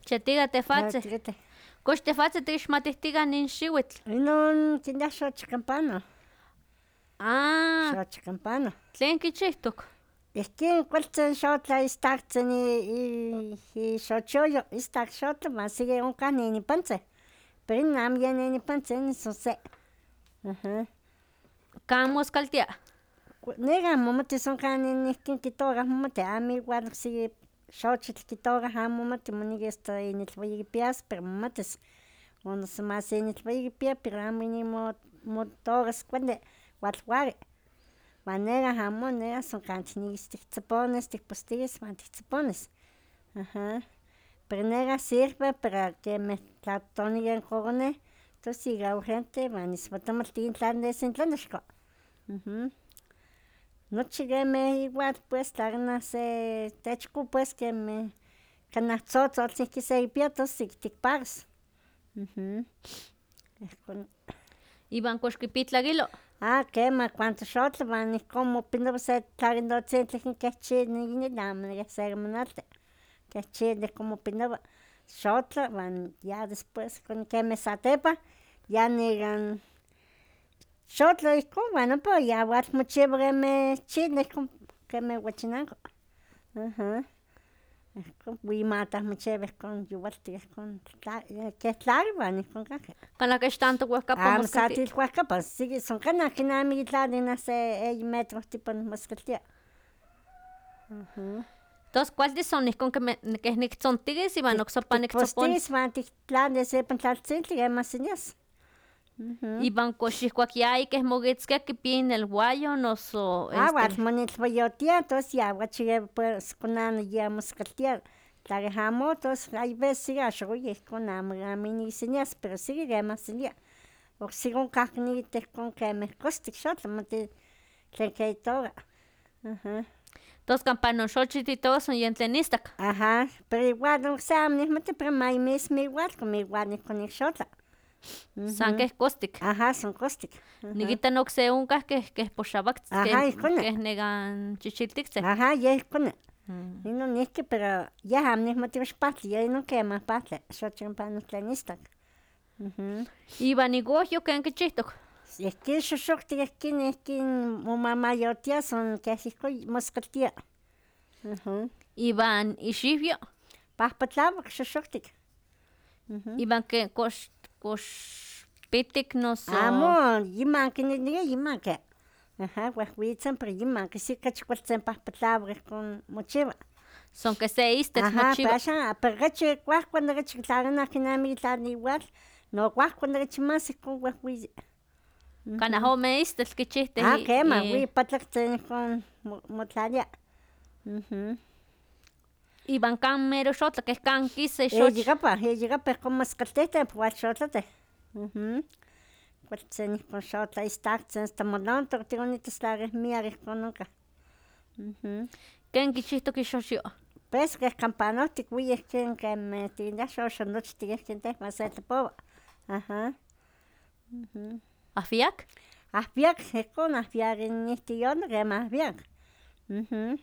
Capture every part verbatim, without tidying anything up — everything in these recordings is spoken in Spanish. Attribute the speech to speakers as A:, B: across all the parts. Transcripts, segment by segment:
A: Chetiga tefatze.
B: Tigre.
A: Kox tefatze tixmatihtiga nin xiuitl.
B: Inon tinda xochcampano.
A: Ah,
B: Xochcampano.
A: tlen kichihtok.
B: Ihkin kualtzin xotla istaktzin ixochoyo, istak xotla, mas sigue onkah ninipantzin. Pero inon amo yeh ninipantzin, inon son se. Ajá.
A: Kan moskaltia.
B: Nega momati son kanin ihkin kitookah momati, amo igual oksi xochitl kitookah amo momati moneki hasta inilueyi kipias, pero momatis. O noso mas inilueyi kipia, pero amo inin mo motookas kuali, walwari. Wan nega amo, nega son kanchi nikis tihtzoponis, tikpostis, wan tihtzoponis. Ajá. Pero nega sirve para kemeh tla toniah n kokoneh, tos ika urgente wan iswatomaltin tlan de sintlanexko. Mhm. Nochi kemeh igual pues tla kanah se techko pues kemeh kanah tzotzoltl ihki sekipia tos ik tikpakas. Mhm. Ihkon.
A: Iwan kox kipitlakilo.
B: Ah, kemah cuando xotla wan ihkon mopinawa se tlakintotzintli keh chili, amo nikeh sekimanalti, keh chili ihkon mopinawa. Xotla wan ya después kemeh satepan ya nekan xotla ihkon wan ompa ya walmochiwa kemeh chile ihkon kemeh huachinanko. Aha. Ihkon imatah mochiwa ihkon youaltik ihkon keh tlali wan ihkon kahki.
A: Kanah kech tanto wehkapan
B: Amo
A: moskalti.
B: sa tilkuahkapan, siki son kanah kinamiki tlali nah se eyi metrohtipan moskaltia. Aha.
A: Tos kualtis son ihkon kemeh keh niktzontikis iwan oksepa niktzoponis.
B: Tikpostis wan tiktlalis ipan tlaltzintli kemah sinias. Mhm.
A: Iwan kox ihkuak yayi keh mokitzkia kipia inelwayo noso
B: Ah,
A: este.
B: walmonilhuayotia, tos ya okachi pues konana ya moskaltia. Tla keh amo tos hay veces axan oye ihkon amo amo inik sinias, pero siki kemah sinia. Oksiki onkahki nikita ihkon kemeh kostik xotla, mati tlen ke itooka. Aha.
A: Tos kan panon xochitl itooka son yen tlen istak.
B: Ajá, pero igual okse amo nihmati, pero may mismo igual, como igual ihkon nikxotla.
A: San keh kostik.
B: Ajá, son kostik.
A: Nikita okse onkah keh keh poxawaktzin,
B: Ajá,
A: keh
B: ihkon.
A: keh nekan chichiltiktzin.
B: Ajá, yeh ihkon.
A: Mm.
B: Inon nihki, pero yeh amo nihmati kox pahtli, yeh inon kemah pahtli, xochonpano tlen istak. Mhm.
A: Iwan ikohyo ken kichihtok.
B: Ihkin xoxoktik ihkin ihkin momamayotia son keh ihkon moskaltia. Ajá.
A: Iwan ixiwyo.
B: Pahpatlawak xoxoktik. Mhm.
A: Iwan ke kox kox pitik noso.
B: Amo, yimanki niknikia yimanki. Ajá, wehwitzin, pero yimanki sí kachi kualtzin pahpatlawak ihkon mochiwa.
A: Son keh se istetl
B: Ajá, pero
A: mochiwa.
B: axan, pero kachi kuahkuan okachi tla kanah kinamiki tlali igual, no kuahkuan okachi más ihkon wehwiyi.
A: Kanah ome istetl kichihtih.
B: Ah, kemah,
A: i-
B: wi patlaktzin ihkon mo- motlalia. Mhm.
A: Iwan kan mero xotla, keh kan kisa xoch.
B: Eyikapa, eyikapa ihkon moskaltihtin walxotlatih. Mhm. Kualtzin ihkon xotla istaktzin hasta molontok tikonitas tla keh miak ihkon onkah. Mhm.
A: Ken kichihtok ixoxyo.
B: Pues keh kan panohtik wi ihkin kemeh tikinah xoxonochtik ihkin tehwan se tlapowa. Ajá. Mhm.
A: Ahwiak.
B: Ahwiak, ihkon ahwiak inihtiyolo, kemah ahwiak. Mhm.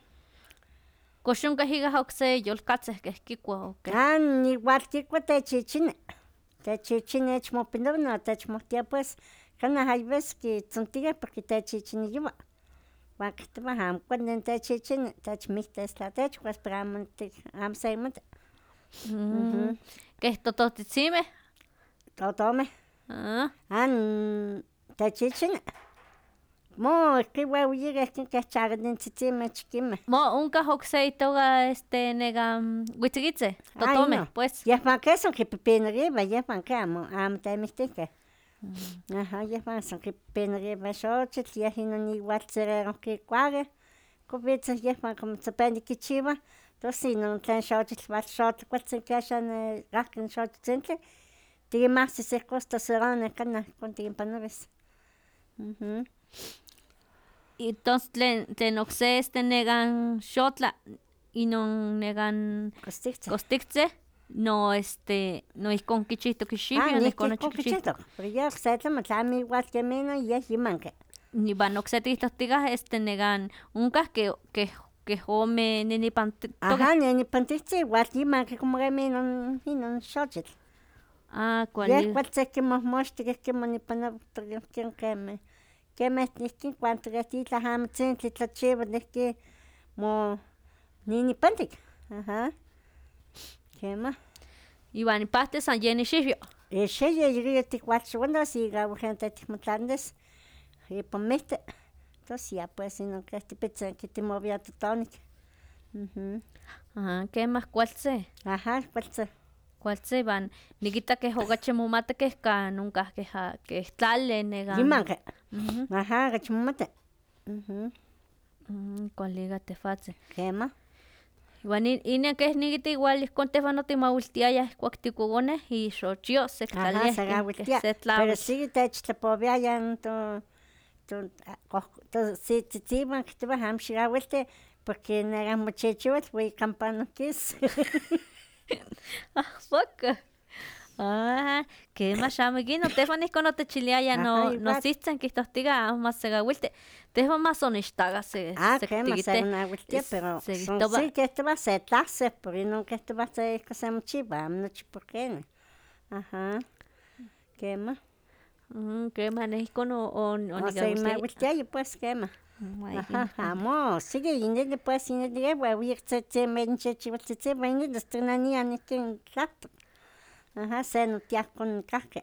A: Kox onkah ikah okse yolkatzeh keh kikuah o keh.
B: Ah, igual kikua techichini. Techichini nechmopinawa no techmohtia pues, kanah hay veces kitzontikeh porque techichiniyowa. Wan kihtowah amo kuali techichini, techmiktis tla techkuas, pero amo ti amo sekimati.
A: Mm. Keh totohtzitzinmeh.
B: Totomeh.
A: Ah.
B: Ah, n- techichini. Mo ihkin weuiyikeh ihkin keh chakatintzitzimeh chikinmeh.
A: Mo onkah okse itoka este nekan witzikitzeh,
B: Ah,
A: totomeh
B: inon.
A: pues.
B: Yehwan ke son kipipinariweh, yehwan ke amo amo temihtihkeh. Ajá, yehwan son kipipinariweh xochitl, yeh inon igual cereroh kikuakeh, kowitzeh yehwan como tzopeni kichiwah, tos inon tlen xochitl walxotla kualtzin ke axan kahki n xochtzintli, tikinmahsis ihkon hasta seronih kanah ihkon tikinpanawis. Mhm.
A: Y tos tlen tlen okse este nekan xotla, inon nekan
B: Kostiktzin.
A: kostiktzeh, no este, no ihkon kichihtok
B: Ah,
A: ixiwyo, no ihkon
B: nihki
A: nochi kichihtok.
B: kichihtok, pero yeh okse tlamatl amo igual kemih inon, yeh yimanki.
A: Iwan okse tihtohtikah este nekan onkah ke keh que ome ninipanti.
B: Ajá, ninipantihtzi, igual niman kikomokemi inon inon xochitl.
A: Ah,
B: Yeh
A: kuali.
B: kualtzin kimohmoxti keh kimonipanautoh ken kemeh. Kemeh ihkin cuanto keh itlah amatzintli tlachiwa nihki mo ninipantik. Ajá, kemah.
A: Iwan ipahti san yen ixiwyo.
B: Ixiwyo yeh tikualchiualos ika urgente tikmotlanilis ipan mihti, tos ya pues inon keh tipitzin kitemowia totonik.
A: Aha, kemah kualtzin.
B: Ajá, kualtzin.
A: Kualtzin iwan nikita keh okachi momatikeh kan onkahkeh keh tlali nekan.
B: Yimanki. Ajá, okachi momati.
A: Mm, kuali ika tehwatzin.
B: Kemah.
A: Iwan inin keh nikita igual ihkon tehwan otimawiltiayah ihkuak tikokoneh ixochio sektlaliah
B: Ajá, sekawiltia.
A: se
B: Pero
A: tlawitl.
B: sí techtlapowiayah to to totzitzitziwan kihtowa amo xikawilti porque nekah mochichiwitl uoi kampa nohkis.
A: Ahpoco. Ah, kemah xamo ikino, tehwan ihkon otechiliayah no
B: Ajá, igual.
A: nositzin kihtohtikah amo masekawilti. Tehwan mas onixtaka se
B: Ah, kemah
A: sektikiteh.
B: sekonawiltia, pero son
A: sekihtowa
B: sí kihtowa se tlahsi, por inon kihtowa se ihkon semochiwa, amo nochi por quenih. Ajá, kemah.
A: Mm, kemah neh ihkon o- on- onikawiltiaya.
B: Osekimawiltiaya pues kemah. Ajá, amo, siki inili pues inili ewa wiktzitzinmeh inchichiwaltzitzinmeh inili hasta nanian ihkin tlahtok. Ajá, se notiahko kahki.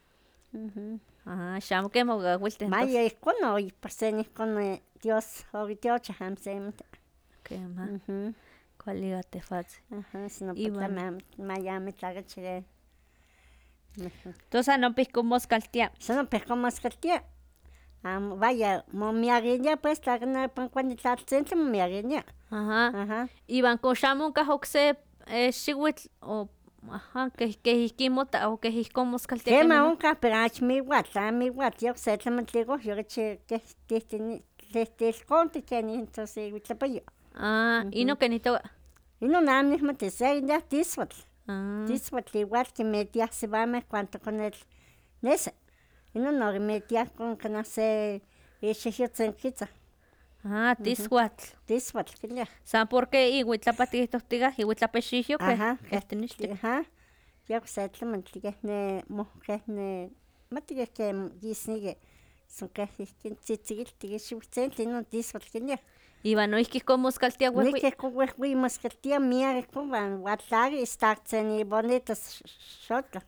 A: Ah, xamo kemah okawiltih.
B: Maya ihkon o por sen ihkon Dios okitiochah amo semati.
A: Kemah, kuali ika tehwatzin.
B: Ajá, sino
A: Iwan-
B: tlameh amo maya amo itlakichi keh.
A: Tos san ompa ihkon moskaltia.
B: San ompa ihkon moskaltia. Amo, vaya, momiakinia pues tla kanah ipan kuali tlaltzintli momiakinia.
A: Ajá.
B: Ajá.
A: Iwan kox amo onkah okse eh, xiwitl o ajá, keh keh ihkin mota o keh ihkon moskaltia.
B: Kemah onkah, pero achmo igual, amo igual, yeh okse tlamantli ikohyo okachi keh tihtini tihtilkonti kenih tos iuitlapayo.
A: Ah, inon ken itoka.
B: Inon amo nihmati, se ineh tiswatl.
A: Ah,
B: Tiswatl igual kinmitiah siwameh cuanto konetl nesi. Inon okimitiah kon kanah se ixihyotzin kitzah.
A: ah, tiswatl.
B: Tiswatl kiliah.
A: San porque iuitlapa tikihtohtikah, iuitlapa xiwyo
B: Ajá,
A: keh keh tinextik.
B: Ajá, yeh okse tlamantli keh ne moh keh ne mati keh ken yisniki son keh ihkin tzitzikiltik xiwtzintli inon tiswatl kiliah.
A: Iwan noihki ihkon moskaltia wehwe.
B: Nihki ihkon wehwe moskaltia miak ihkon wan tlaki istaktzin ibonitos xotlah.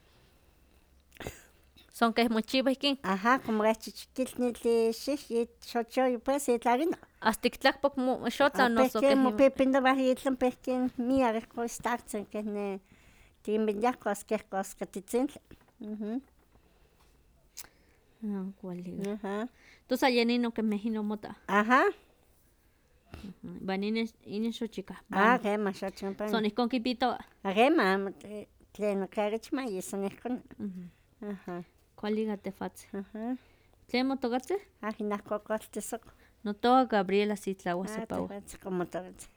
A: Son keh mochiwa ihkin.
B: Ajá, como keh chichiquiltli xih xochoyo pues itlakino.
A: Hasta ik tlakpak mo xotla noso
B: Pehken
A: keh.
B: mopipinowah itlan pehken miak ihkon istaktzin keh ne tikinmiliahkos keh koskatitzintli.
A: Ah, kuali ika.
B: Ajá.
A: Tos san yen inon kemeh inon mota.
B: Ajá.
A: Iwan inin inin xochikah.
B: Ah, kemah xochimpa.
A: Son ihkon kipitowa.
B: Ah, kemah, amo tle- tlen okachi mayi son ihkon. Ajá.
A: Kuali ika tehwatzin.
B: Ajá.
A: ¿Tlen motokatzin?
B: Ah, inahkokoltisok.
A: Notoka Gabriela
B: Ah,
A: Sitlawa Sepawa.
B: tehwatzin como tokatzin.